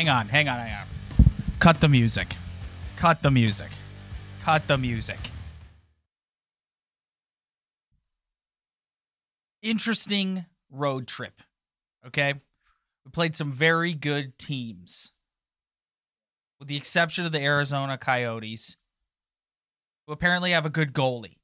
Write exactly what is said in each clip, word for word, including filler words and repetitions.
Hang on, hang on, hang on. Cut the music. Cut the music. Cut the music. Interesting road trip. Okay? We played some very good teams. With the exception of the Arizona Coyotes, who apparently have a good goalie.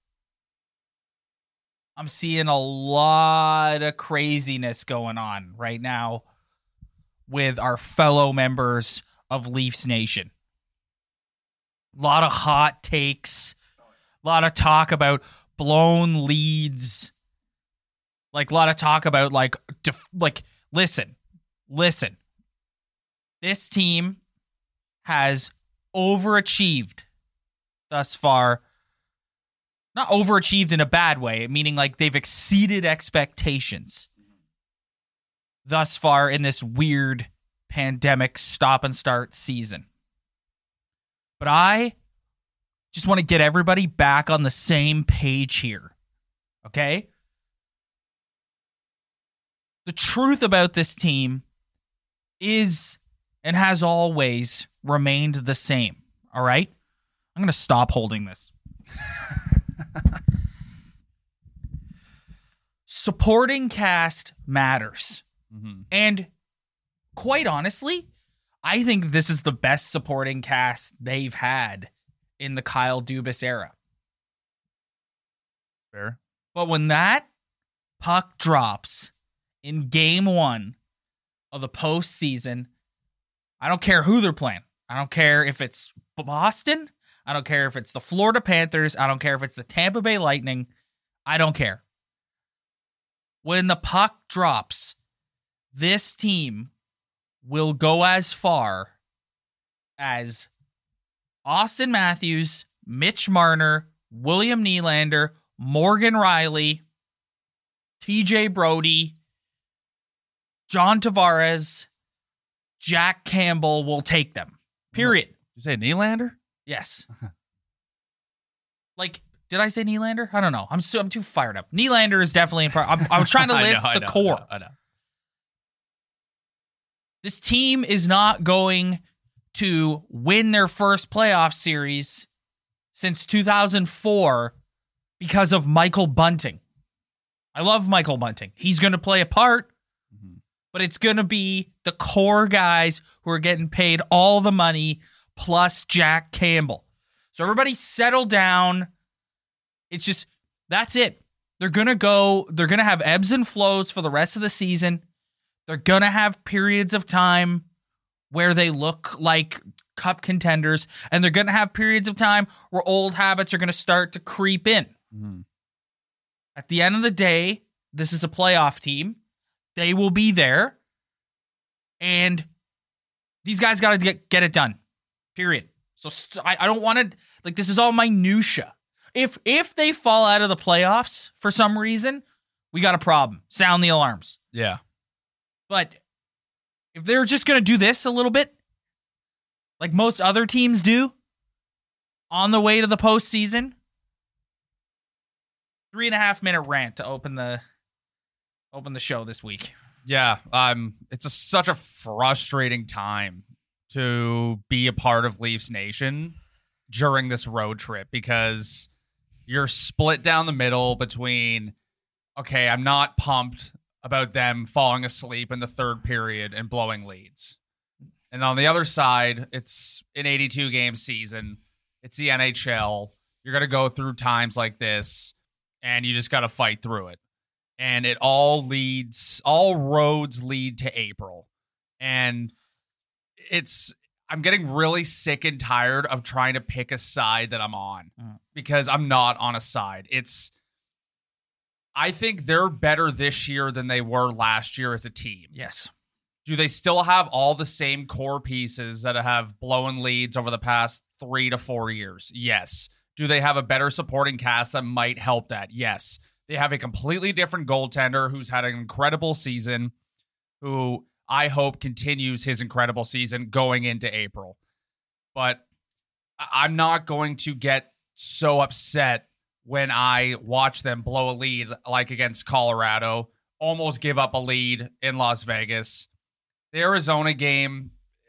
I'm seeing a lot of craziness going on right now with our fellow members of Leafs Nation. A lot of hot takes. A lot of talk about blown leads. Like, a lot of talk about, like, def- like, listen, listen. This team has overachieved thus far. Not overachieved in a bad way, meaning like they've exceeded expectations thus far in this weird pandemic stop and start season. But I just want to get everybody back on the same page here. Okay? The truth about this team is and has always remained the same. All right? I'm going to stop holding this. Supporting cast matters. Mm-hmm. And quite honestly, I think this is the best supporting cast they've had in the Kyle Dubas era. Fair. But when that puck drops in game one of the postseason, I don't care who they're playing. I don't care if it's Boston. I don't care if it's the Florida Panthers. I don't care if it's the Tampa Bay Lightning. I don't care. When the puck drops, this team will go as far as Austin Matthews, Mitch Marner, William Nylander, Morgan Rielly, T J Brody, John Tavares, Jack Campbell will take them. Period. Did you say Nylander? Yes. Like, did I say Nylander? I don't know. I'm so, I'm too fired up. Nylander is definitely in part. I'm, I was trying to list I know, the I know, core. I know, I know. This team is not going to win their first playoff series since two thousand four because of Michael Bunting. I love Michael Bunting. He's going to play a part, mm-hmm. but it's going to be the core guys who are getting paid all the money plus Jack Campbell. So everybody settle down. It's just, that's it. They're going to go, they're going to have ebbs and flows for the rest of the season. They're going to have periods of time where they look like cup contenders, and they're going to have periods of time where old habits are going to start to creep in. Mm-hmm. At the end of the day, this is a playoff team. They will be there, and these guys got to get, get it done. Period. So st- I, I don't want to, like, this is all minutia. If if they fall out of the playoffs for some reason, we got a problem. Sound the alarms. Yeah. But if they're just going to do this a little bit, like most other teams do, on the way to the postseason, three and a half minute rant to open the open the show this week. Yeah, um, it's a, such a frustrating time to be a part of Leafs Nation during this road trip because you're split down the middle between, okay, I'm not pumped about them falling asleep in the third period and blowing leads. And on the other side, it's an eighty-two game season. It's the N H L. You're going to go through times like this, and you just got to fight through it. And it all leads, all roads lead to April. And it's, I'm getting really sick and tired of trying to pick a side that I'm on mm. because I'm not on a side. It's, I think they're better this year than they were last year as a team. Yes. Do they still have all the same core pieces that have blown leads over the past three to four years? Yes. Do they have a better supporting cast that might help that? Yes. They have a completely different goaltender who's had an incredible season, who I hope continues his incredible season going into April. But I'm not going to get so upset when I watch them blow a lead like against Colorado, almost give up a lead in Las Vegas. The Arizona game,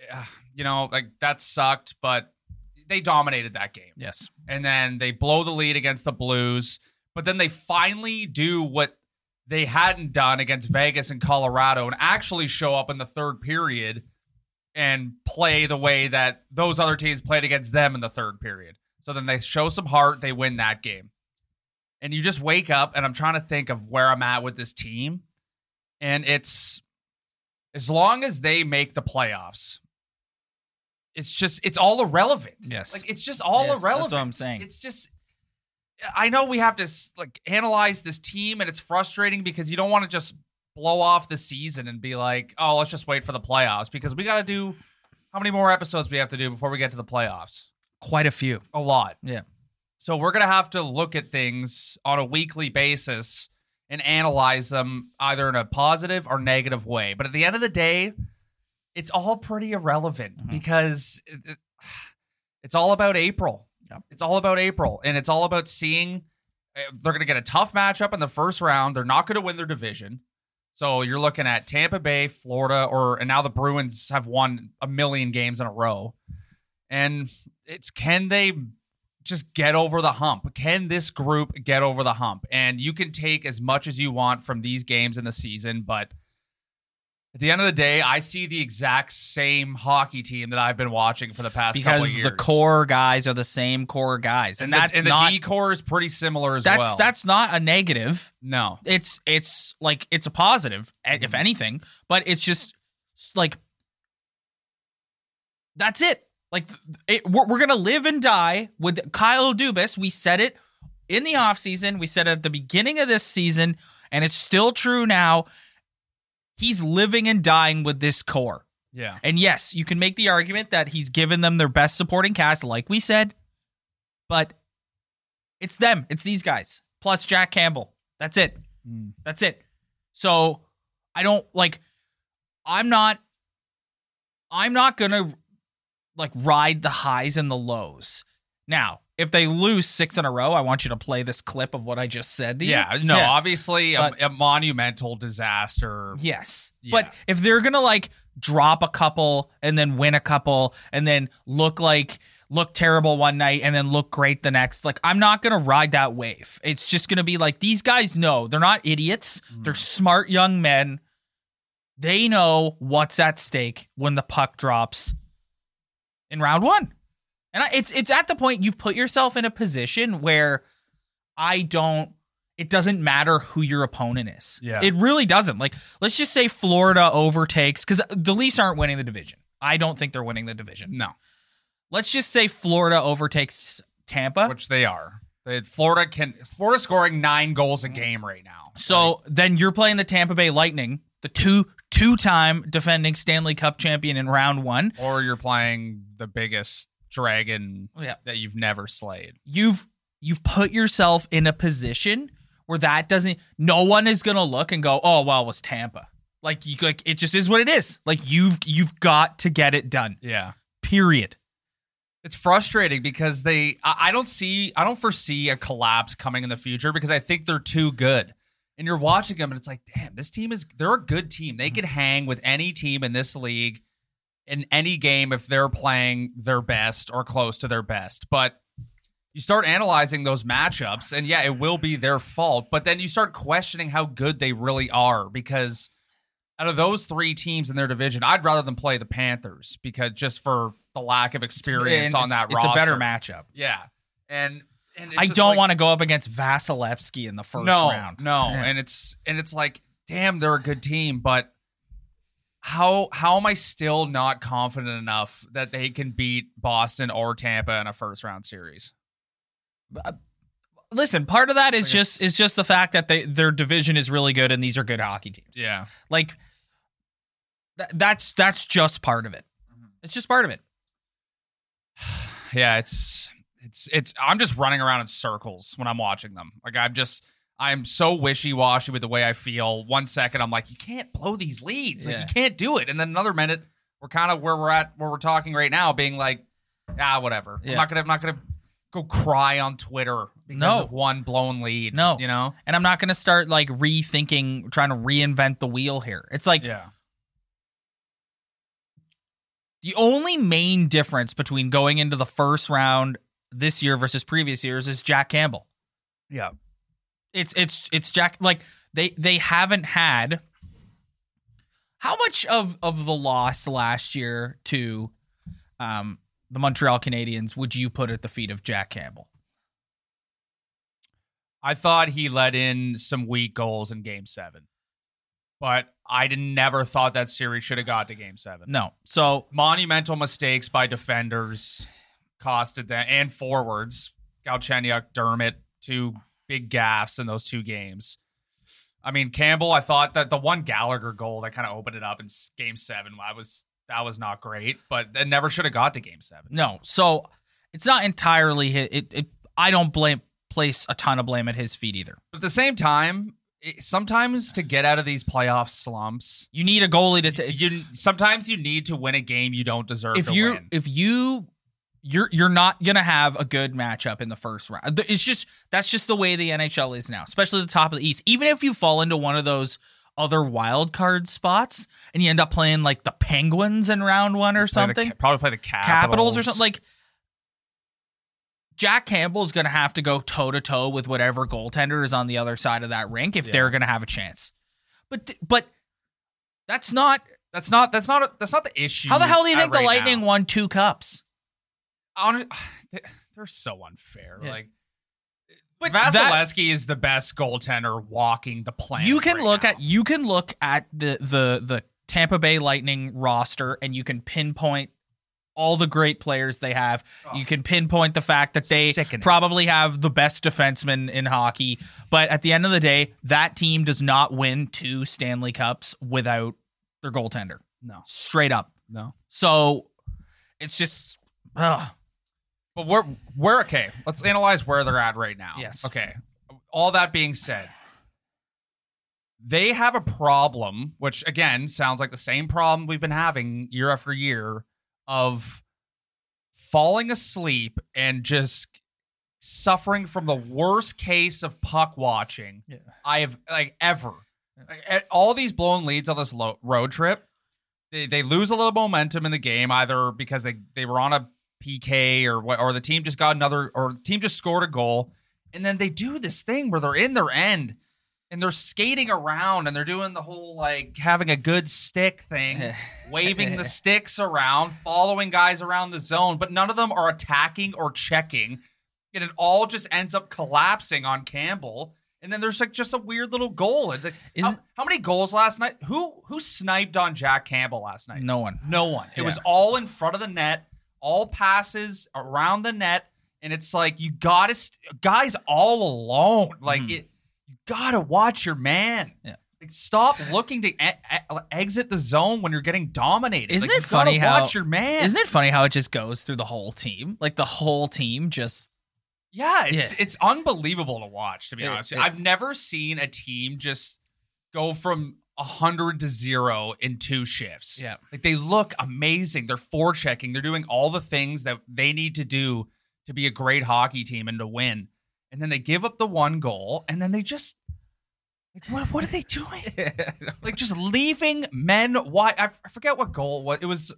uh, you know, like that sucked, but they dominated that game. Yes. And then they blow the lead against the Blues, but then they finally do what they hadn't done against Vegas and Colorado and actually show up in the third period and play the way that those other teams played against them in the third period. So then they show some heart, they win that game. And you just wake up, and I'm trying to think of where I'm at with this team. And it's, as long as they make the playoffs, it's just, it's all irrelevant. Yes. Like, it's just all Yes, irrelevant. That's what I'm saying. It's just, I know we have to like analyze this team, and it's frustrating because you don't want to just blow off the season and be like, oh, let's just wait for the playoffs, because we got to do, how many more episodes we have to do before we get to the playoffs? Quite a few. A lot. Yeah. So we're going to have to look at things on a weekly basis and analyze them either in a positive or negative way. But at the end of the day, it's all pretty irrelevant mm-hmm. because it, it, it's all about April. Yep. It's all about April, and it's all about seeing they're going to get a tough matchup in the first round. They're not going to win their division. So you're looking at Tampa Bay, Florida, or and now the Bruins have won a million games in a row. And it's, can they just get over the hump? Can this group get over the hump? And you can take as much as you want from these games in the season, but at the end of the day, I see the exact same hockey team that I've been watching for the past because couple of years. the core guys are the same core guys, and, and that's the, and not the D core is pretty similar as that's, well. That's not a negative. No, it's it's like it's a positive, mm-hmm. if anything. But it's just like that's it. Like it, we're we're gonna live and die with Kyle Dubas. We said it in the offseason. We said it at the beginning of this season, and it's still true now. He's living and dying with this core. Yeah. And yes, you can make the argument that he's given them their best supporting cast, like we said, but it's them. It's these guys, plus Jack Campbell. That's it. Mm. That's it. So I don't, like, I'm not, I'm not going to, like, ride the highs and the lows. Now, if they lose six in a row, I want you to play this clip of what I just said to you. Yeah, no, yeah. obviously but, a, a monumental disaster. Yes. Yeah. But if they're going to like drop a couple and then win a couple and then look like look terrible one night and then look great the next, like I'm not going to ride that wave. It's just going to be like these guys know they're not idiots. Mm. They're smart young men. They know what's at stake when the puck drops in round one. And I, it's it's at the point you've put yourself in a position where I don't, it doesn't matter who your opponent is. Yeah. It really doesn't. Like, let's just say Florida overtakes, because the Leafs aren't winning the division. I don't think they're winning the division. No. Let's just say Florida overtakes Tampa. Which they are. They, Florida can, Florida scoring nine goals a game right now. So right? Then you're playing the Tampa Bay Lightning, the two, two-time defending Stanley Cup champion in round one. Or you're playing the biggest dragon yeah. that you've never slayed. You've you've put yourself in a position where that doesn't, no one is gonna look and go, oh well, it was Tampa. Like you like it just is what it is. Like you've you've got to get it done. Yeah. Period. It's frustrating because they I, I don't see I don't foresee a collapse coming in the future because I think they're too good. And you're watching them and it's like, damn, this team is they're a good team. They could hang with any team in this league in any game if they're playing their best or close to their best. But you start analyzing those matchups, and yeah, it will be their fault. But then you start questioning how good they really are, because out of those three teams in their division, I'd rather them play the Panthers, because just for the lack of experience and on that it's roster. It's a better matchup. Yeah. And, and I don't like, want to go up against Vasilevsky in the first no, round. No, yeah. and it's and it's like, damn, they're a good team, but How how am I still not confident enough that they can beat Boston or Tampa in a first round series? Uh, listen, part of that is like just is just the fact that they their division is really good and these are good hockey teams. Yeah, like th- that's that's just part of it. Mm-hmm. It's just part of it. Yeah, it's it's it's. I'm just running around in circles when I'm watching them. Like I'm just. I'm so wishy-washy with the way I feel. One second, I'm like, you can't blow these leads. Like, yeah. you can't do it. And then another minute, we're kind of where we're at, where we're talking right now, being like, ah, whatever. Yeah. I'm not gonna, I'm not gonna go cry on Twitter because no. of one blown lead. No, you know. And I'm not gonna start like rethinking, trying to reinvent the wheel here. It's like, yeah, The only main difference between going into the first round this year versus previous years is Jack Campbell. Yeah. It's it's it's Jack like they they haven't had how much of, of the loss last year to um the Montreal Canadiens would you put at the feet of Jack Campbell? I thought he let in some weak goals in game seven. But I did never thought that series should have got to game seven. No. So monumental mistakes by defenders costed them, and forwards. Galchenyuk, Dermott, two big gaffes in those two games. I mean, Campbell, I thought that the one Gallagher goal that kind of opened it up in game seven, I was that was not great, but it never should have got to game seven. No. So it's not entirely his, it, it I don't blame place a ton of blame at his feet either. But at the same time, it, sometimes to get out of these playoff slumps, you need a goalie to t- you sometimes you need to win a game you don't deserve if to you win. if you you're you're not gonna have a good matchup in the first round. It's just that's just the way the N H L is now, especially the top of the East. Even if you fall into one of those other wild card spots and you end up playing like the Penguins in round one or Play something, the, probably play the Capitals. Capitals or something, like Jack Campbell's going to have to go toe-to-toe with whatever goaltender is on the other side of that rink if Yeah. they're going to have a chance. But but that's not... That's not that's not a, that's not the issue. How the hell do you think right the Lightning now. won two cups? Honest, they're so unfair. Yeah. Like, But Vasilevsky is the best goaltender walking the planet. You can right look now. at you can look at the the the Tampa Bay Lightning roster and you can pinpoint all the great players they have. Oh. You can pinpoint the fact that they Sickening. probably have the best defenseman in hockey. But at the end of the day, that team does not win two Stanley Cups without their goaltender. No, Straight up. no. So it's just ugh. But we're we're okay. Let's analyze where they're at right now. Yes. Okay. All that being said, they have a problem, which again sounds like the same problem we've been having year after year, of falling asleep and just suffering from the worst case of puck watching Yeah. I have like ever. Like, at all these blown leads on this lo- road trip, they they lose a little momentum in the game, either because they they were on a P K or what, or the team just got another, or the team just scored a goal, and then they do this thing where they're in their end and they're skating around and they're doing the whole like having a good stick thing, waving the sticks around, following guys around the zone, but none of them are attacking or checking, and it all just ends up collapsing on Campbell. And then there's like just a weird little goal. It's like, how, how many goals last night? Who who sniped on Jack Campbell last night? No one. No one. It Yeah. was all in front of the net, all passes around the net, and it's like you gotta st- guys all alone. Like Mhm. it, you gotta watch your man. Yeah. Like stop looking to e- e- exit the zone when you're getting dominated. Isn't Like, it you gotta funny how- watch your man? Isn't it funny how it just goes through the whole team? Like the whole team just Yeah, it's Yeah. it's unbelievable to watch, to be It- honest. it- I've never seen a team just go from a hundred to zero in two shifts. Yeah. Like they look amazing. They're forechecking. They're doing all the things that they need to do to be a great hockey team and to win. And then they give up the one goal, and then they just like what what are they doing? Like just leaving men wide. I, I forget what goal what it was.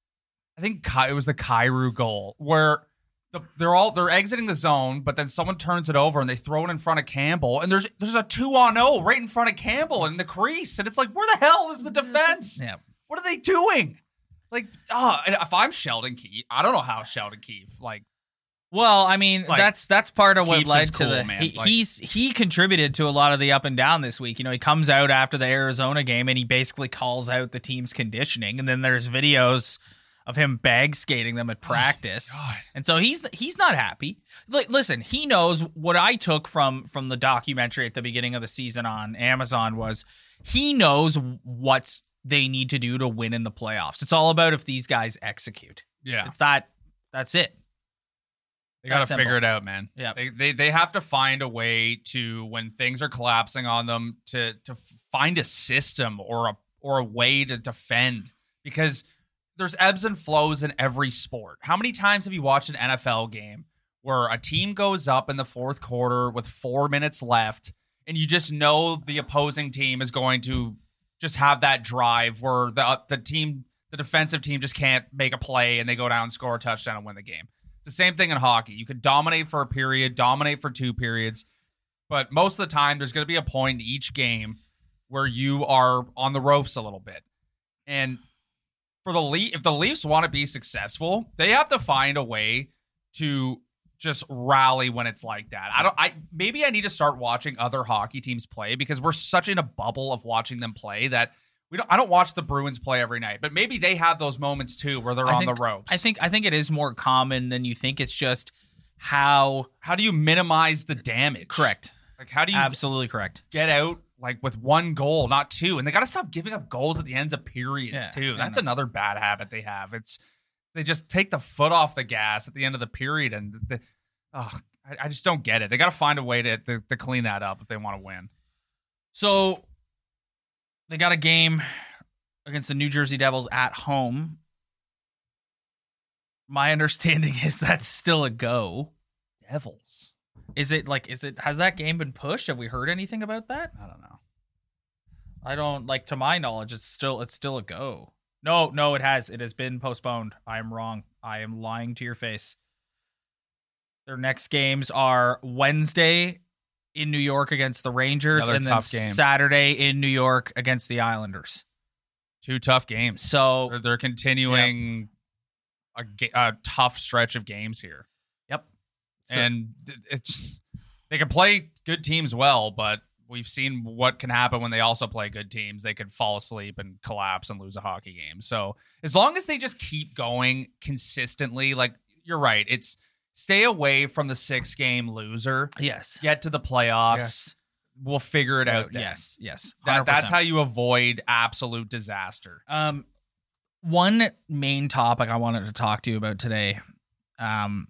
I think Ky- it was the Kyrou goal where the, they're all they're exiting the zone, but then someone turns it over and they throw it in front of Campbell, and there's there's a two on zero right in front of Campbell in the crease, and it's like, where the hell is the defense? yeah. What are they doing? Like, ah, and if I'm Sheldon Keefe, I don't know how Sheldon Keefe like. Well, I mean, Like, that's that's part of what keeps led us to cool, the man. he, Like- he's he contributed to a lot of the up and down this week. You know, he comes out after the Arizona game and he basically calls out the team's conditioning, and then there's videos of him bag skating them at practice. God. And so he's he's not happy. Like, listen, he knows what I took from from the documentary at the beginning of the season on Amazon was he knows what's they need to do to win in the playoffs. It's all about if these guys execute. Yeah, It's that that's it. they got to That figure simple. it out, man. Yeah. they, they they have to find a way to, when things are collapsing on them, to to find a system or a or a way to defend, because there's ebbs and flows in every sport. How many times have you watched an N F L game where a team goes up in the fourth quarter with four minutes left, and you just know the opposing team is going to just have that drive where the the team the defensive team just can't make a play and they go down, score a touchdown, and win the game. It's the same thing in hockey. You could dominate for a period, dominate for two periods, but most of the time there's going to be a point in each game where you are on the ropes a little bit. And for the Le- if the Leafs want to be successful, they have to find a way to just rally when it's like that. I don't I maybe I need to start watching other hockey teams play because we're such in a bubble of watching them play that we don't I don't watch the Bruins play every night. But maybe they have those moments too where they're I on think, the ropes. I think I think it is more common than you think. It's just how how do you minimize the damage? correct. Like how do you Absolutely correct. get out like with one goal, not two? And they got to stop giving up goals at the ends of periods Yeah, too. I That's know. another bad habit they have. It's they just take the foot off the gas at the end of the period, and the, oh, I, I just don't get it. They got to find a way to, to to clean that up if they want to win. So they got a game against the New Jersey Devils at home. My understanding is that's still a go. Devils. Is it like is it has that game been pushed? Have we heard anything about that? I don't know. I don't like to my knowledge it's still it's still a go. No, no, it has. It has been postponed. I am wrong. I am lying to your face. Their next games are Wednesday in New York against the Rangers Another and then tough game. Saturday in New York against the Islanders. Two tough games. So, They're, they're continuing a, ga- a tough stretch of games here, yep. So, and th- it's they can play good teams well, but we've seen what can happen when they also play good teams. They could fall asleep and collapse and lose a hockey game. So as long as they just keep going consistently, like you're right, it's stay away from the six game loser. yes. Get to the playoffs. Yes. We'll figure it out. then. Yes. Yes. That, that's one hundred percent. how you avoid absolute disaster. Um, one main topic I wanted to talk to you about today, um,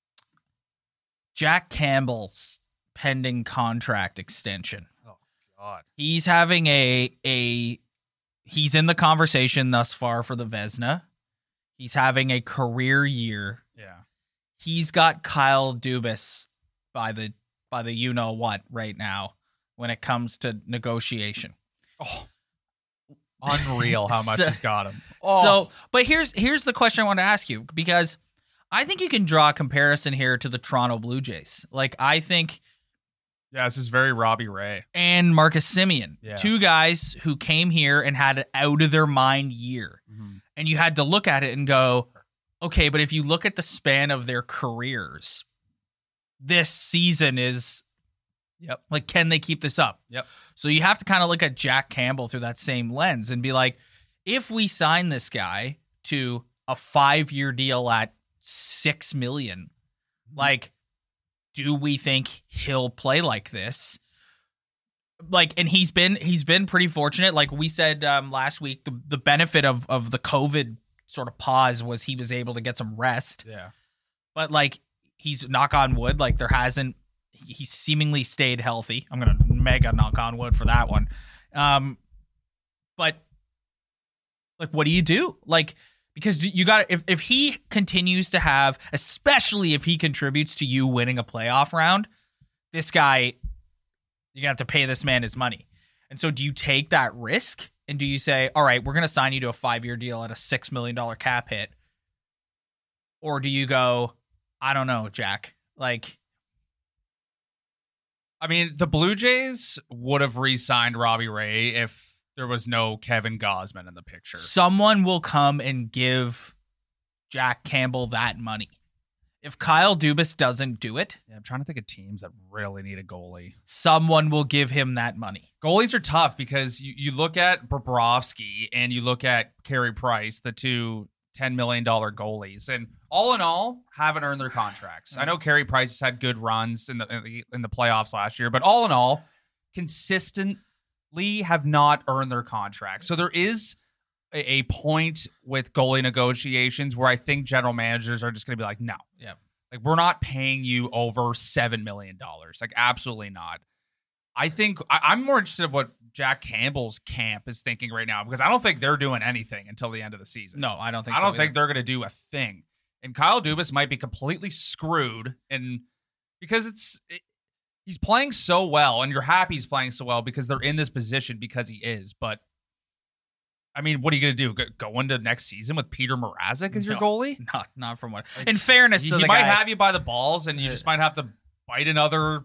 Jack Campbell's pending contract extension. Oh God. He's having a a he's in the conversation thus far for the Vezina. He's having a career year. Yeah. He's got Kyle Dubas by the by the you know what right now when it comes to negotiation. Oh, unreal how much So- he's got him. Oh. So, but here's here's the question I want to ask you, because I think you can draw a comparison here to the Toronto Blue Jays. Like, I think, yeah, this is very Robbie Ray. and Marcus Simeon, Yeah. two guys who came here and had an out of their mind year. And you had to look at it and go, okay, but if you look at the span of their careers, this season is, Yep. like, can they keep this up? Yep. So you have to kind of look at Jack Campbell through that same lens and be like, if we sign this guy to a five-year deal at six million, like, do we think he'll play like this? Like, and he's been he's been pretty fortunate. Like we said um, last week, the the benefit of of the COVID sort of pause was he was able to get some rest. Yeah. But like, he's knock on wood, like there hasn't he- he's seemingly stayed healthy. I'm gonna mega knock on wood for that one. Um, but like, what do you do? Like, because you got if if he continues to have, especially if he contributes to you winning a playoff round, this guy, you're gonna have to pay this man his money. And so, do you take that risk and do you say, all right, we're gonna sign you to a five year deal at a six million dollar cap hit, or do you go, I don't know, Jack, like. I mean, the Blue Jays would have re-signed Robbie Ray if there was no Kevin Gausman in the picture. Someone will come and give Jack Campbell that money. If Kyle Dubas doesn't do it, Yeah, I'm trying to think of teams that really need a goalie. someone will give him that money. Goalies are tough because you, you look at Bobrovsky and you look at Carey Price, the two ten million dollars goalies, and all in all, haven't earned their contracts. I know Carey Price has had good runs in the, in the in the playoffs last year, but all in all, consistently have not earned their contracts. So there is a, a point with goalie negotiations where I think general managers are just going to be like, no, Yeah. like we're not paying you over seven million dollars. Like absolutely not. I think I, I'm more interested in what Jack Campbell's camp is thinking right now, because I don't think they're doing anything until the end of the season. No, I don't think I so. don't think either. they're going to do a thing. And Kyle Dubas might be completely screwed, and because it's it, he's playing so well, and you're happy he's playing so well because they're in this position because he is. But I mean, what are you going to do? Go, go into next season with Peter Mrazek as your No. goalie? Not not from what. Like, In fairness He, to he the might guy, have you by the balls, and you just might have to bite another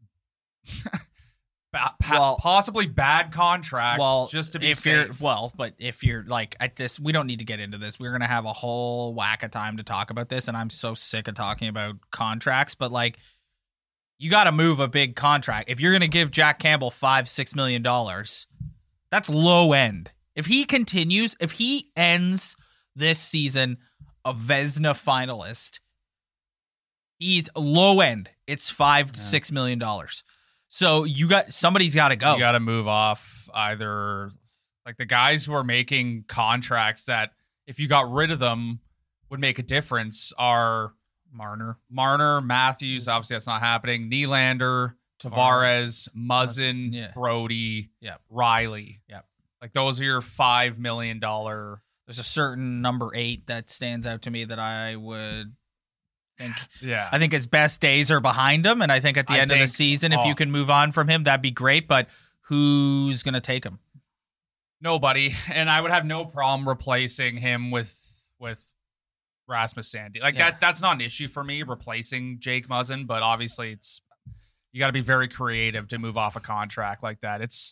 ba- pa- Well- possibly bad contract well, just to be if you're safe. well, but if you're like at this, we don't need to get into this. We're gonna have a whole whack of time to talk about this, and I'm so sick of talking about contracts. But like, you got to move a big contract if you're gonna give Jack Campbell five, six million dollars. That's low end. If he continues, if he ends this season a Vezina finalist, he's low end. It's five to Yeah. six million dollars. So you got somebody's got to go. You got to move off either like the guys who are making contracts that if you got rid of them would make a difference are Marner, Marner, Matthews. Obviously, that's not happening. Nylander, Tavares, Muzzin, yeah. Brody, Yep. Riley. Yep. Like those are your five million dollar. There's a certain number eight that stands out to me that I would think. Yeah. I think his best days are behind him, and I think at the I end of the think- season, if oh. you can move on from him, that'd be great. But who's gonna take him? Nobody, and I would have no problem replacing him with with Rasmus Sandy. Like Yeah. that that's not an issue for me replacing Jake Muzzin, but obviously it's you got to be very creative to move off a contract like that. It's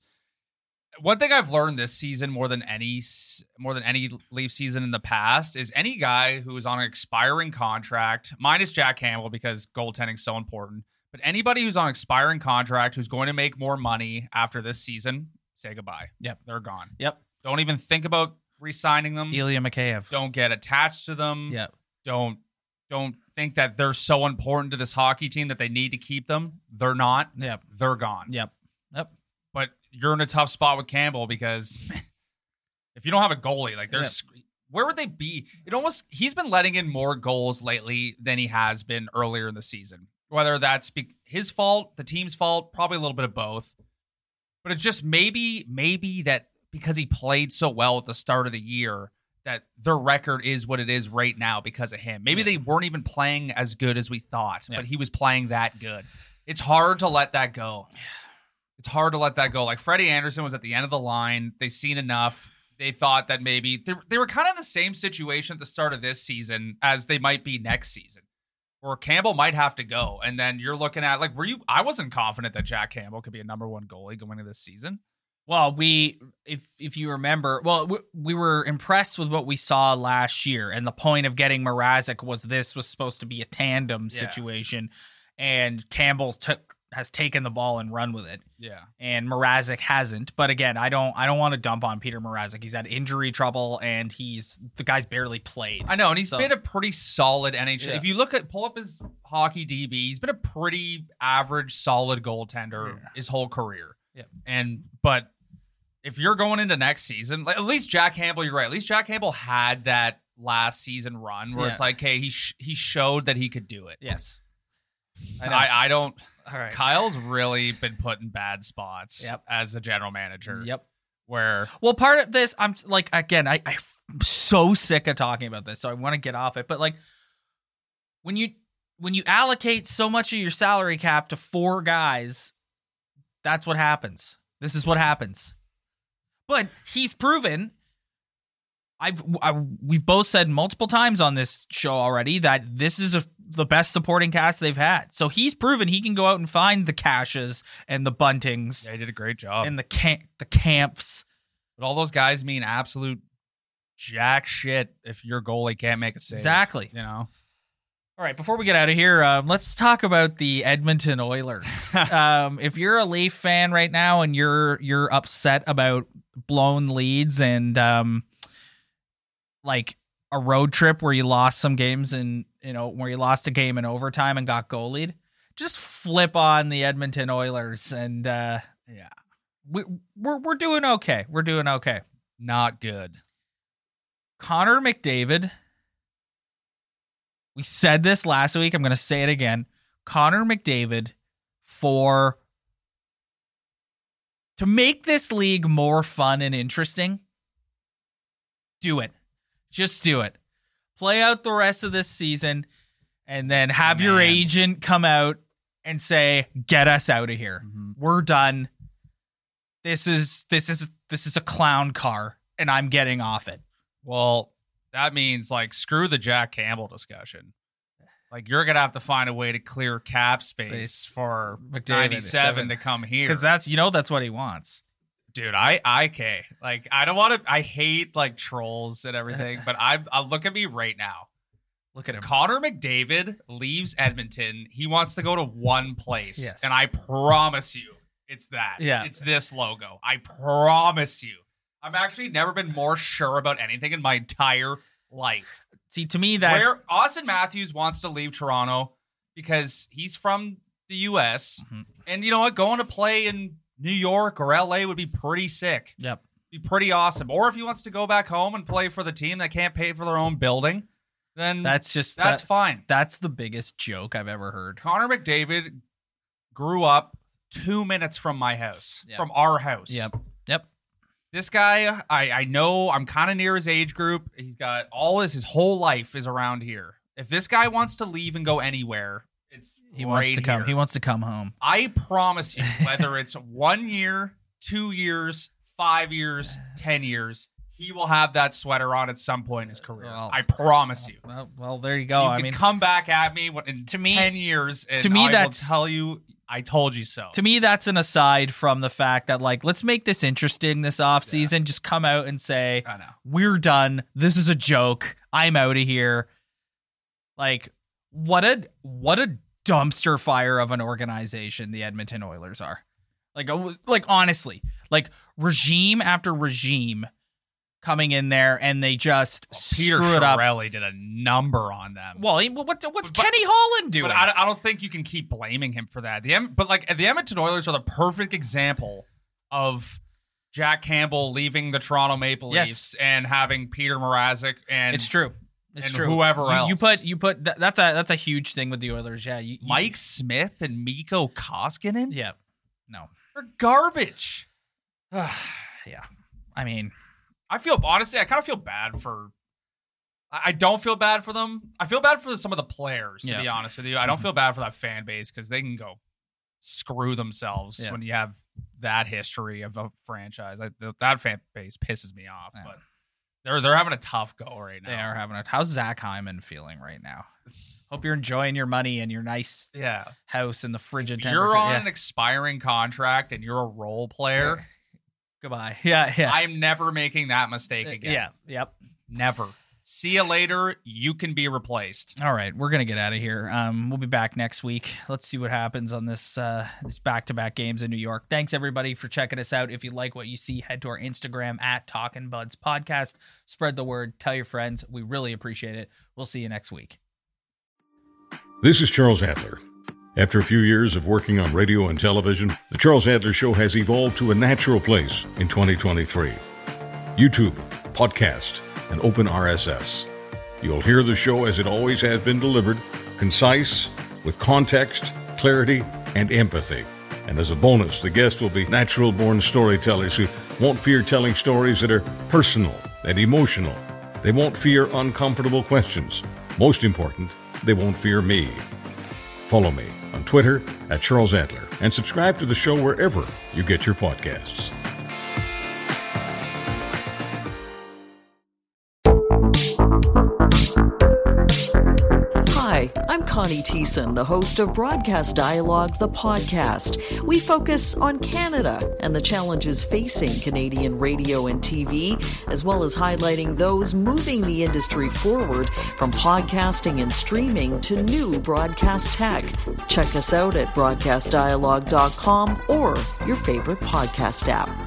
one thing I've learned this season more than any s- more than any Leaf season in the past is any guy who is on an expiring contract, minus Jack Campbell because goaltending is so important, but anybody who's on an expiring contract who's going to make more money after this season, say goodbye. Yep. They're gone. Yep. Don't even think about re-signing them. Ilya Mikheyev. Don't get attached to them. Yep. Don't don't think that they're so important to this hockey team that they need to keep them. They're not. Yep. They're gone. Yep. Yep. But you're in a tough spot with Campbell because if you don't have a goalie, like there's where would they be? It almost he's been letting in more goals lately than he has been earlier in the season. Whether that's be- his fault, the team's fault, probably a little bit of both. But it's just maybe maybe that because he played so well at the start of the year that their record is what it is right now because of him. Maybe Yeah. they weren't even playing as good as we thought, Yeah. but he was playing that good. It's hard to let that go. It's hard to let that go. Like Freddie Anderson was at the end of the line. They seen enough. They thought that maybe they, they were kind of in the same situation at the start of this season as they might be next season, where Campbell might have to go. And then you're looking at like, were you, I wasn't confident that Jack Campbell could be a number one goalie going into this season. Well, we, if if you remember, well, we, we were impressed with what we saw last year, and the point of getting Mrazek was this was supposed to be a tandem Yeah. situation, and Campbell took has taken the ball and run with it, Yeah. and Mrazek hasn't. But again, I don't I don't want to dump on Peter Mrazek. He's had injury trouble, and he's the guy's barely played. I know, and he's So- been a pretty solid N H L. Yeah. If you look at pull up his hockey D B, he's been a pretty average, solid goaltender Yeah. his whole career. Yep. And but if you're going into next season, like, at least Jack Campbell, you're right. At least Jack Campbell had that last season run where Yeah. it's like, hey, he sh- he showed that he could do it. Yes, I I, know. I, don't. All right. Kyle's really been put in bad spots Yep. as a general manager. Yep. Where Well, part of this, I'm like, again, I, I'm so sick of talking about this, so I want to get off it. But like, when you when you allocate so much of your salary cap to four guys, that's what happens. This is what happens. But he's proven. I've I, we've both said multiple times on this show already that this is a, the best supporting cast they've had. So he's proven he can go out and find the Cashes and the Buntings yeah, he did a great job. and the camp the Camps. But all those guys mean absolute jack shit if your goalie can't make a save. Exactly. You know? All right, before we get out of here, um, let's talk about the Edmonton Oilers. um, if you're a Leaf fan right now and you're you're upset about blown leads and um, like a road trip where you lost some games and you know where you lost a game in overtime and got goalied, just flip on the Edmonton Oilers and uh, Yeah. we, we're we're doing okay. We're doing okay. Not good. Connor McDavid. We said this last week. I'm going to say it again. Connor McDavid for to make this league more fun and interesting. Do it. Just do it. Play out the rest of this season and then have your Man. agent come out and say, "Get us out of here. Mhm. We're done. This is this is this is a clown car. and I'm getting off it. Well, that means like screw the Jack Campbell discussion. Like you're gonna have to find a way to clear cap space Space. for McDavid, ninety-seven to come here. Because that's you know that's what he wants. Dude, I I K. Like I don't want to. I hate like trolls and everything, but I I look at me right now. Look at him. Connor McDavid leaves Edmonton. He wants to go to one place, Yes. and I promise you, it's that. Yeah. It's this logo. I promise you. I've actually never been more sure about anything in my entire life. See, to me, that Where Austin Matthews wants to leave Toronto because he's from the U S Mhm. and you know what, going to play in New York or L A would be pretty sick. Yep. Be pretty awesome. Or if he wants to go back home and play for the team that can't pay for their own building, then That's just that's that, fine. that's the biggest joke I've ever heard. Connor McDavid grew up two minutes from my house, Yep. from our house. Yep. Yep. This guy, I, I know I'm kind of near his age group. He's got all his, his whole life is around here. If this guy wants to leave and go anywhere, it's He right wants to come. here. He wants to come home. I promise you, whether it's one year, two years, five years, ten years, he will have that sweater on at some point in his career. Well, I promise you. Well, well, there you go. you I can mean, come back at me when- in to me- ten years, and to me, I that's- will tell you, I told you so. to me, that's an aside from the fact that, like, let's make this interesting this offseason. Just come out and say, I know. we're done. This is a joke. I'm out of here. Like, what a what a dumpster fire of an organization the Edmonton Oilers are. Like, uh, like honestly, like regime after regime coming in there, and they just Well, Peter screw it up. Chiarelli did a number on them. Well, he- what, what's But- Kenny Holland doing? But I, I don't think you can keep blaming him for that. The Em- but like the Edmonton Oilers are the perfect example of Jack Campbell leaving the Toronto Maple Yes. Leafs and having Peter Mrazek and it's true. It's and true. whoever You- else. You put you put that, that's a that's a huge thing with the Oilers. Yeah, you, you- Mike Smith and Mikko Koskinen. Yeah, no. They're garbage. Yeah, I mean, I feel honestly, I kind of feel bad for. I I don't feel bad for them. I feel bad for some of the players, to Yeah. be honest with you. I don't feel bad for that fan base because they can go screw themselves Yeah. when you have that history of a franchise. I, th- that fan base pisses me off, Yeah. but they're they're having a tough go right now. they are having a. How's Zach Hyman feeling right now? Hope you're enjoying your money and your nice Yeah, house in the frigid if temperature. you're on Yeah. an expiring contract and you're a role player, Goodbye. Yeah, yeah, I'm never making that mistake again. yeah, yep. Never. See you later. You can be replaced. All right, we're gonna get out of here. Um, we'll be back next week. Let's see what happens on this uh this back to back games in New York. Thanks everybody for checking us out. If you like what you see, head to our Instagram at Talkin' Buds Podcast. Spread the word. Tell your friends. We really appreciate it. We'll see you next week. This is Charles Adler. After a few years of working on radio and television, The Charles Adler Show has evolved to a natural place in twenty twenty-three. YouTube, podcast, and open R S S. You'll hear the show as it always has been delivered, concise, with context, clarity, and empathy. And as a bonus, the guests will be natural-born storytellers who won't fear telling stories that are personal and emotional. They won't fear uncomfortable questions. Most important, they won't fear me. Follow me on Twitter at Charles Adler and subscribe to the show wherever you get your podcasts. Hi, I'm Connie Thiessen, the host of Broadcast Dialogue, the podcast. We focus on Canada and the challenges facing Canadian radio and T V, as well as highlighting those moving the industry forward from podcasting and streaming to new broadcast tech. Check us out at broadcast dialogue dot com or your favorite podcast app.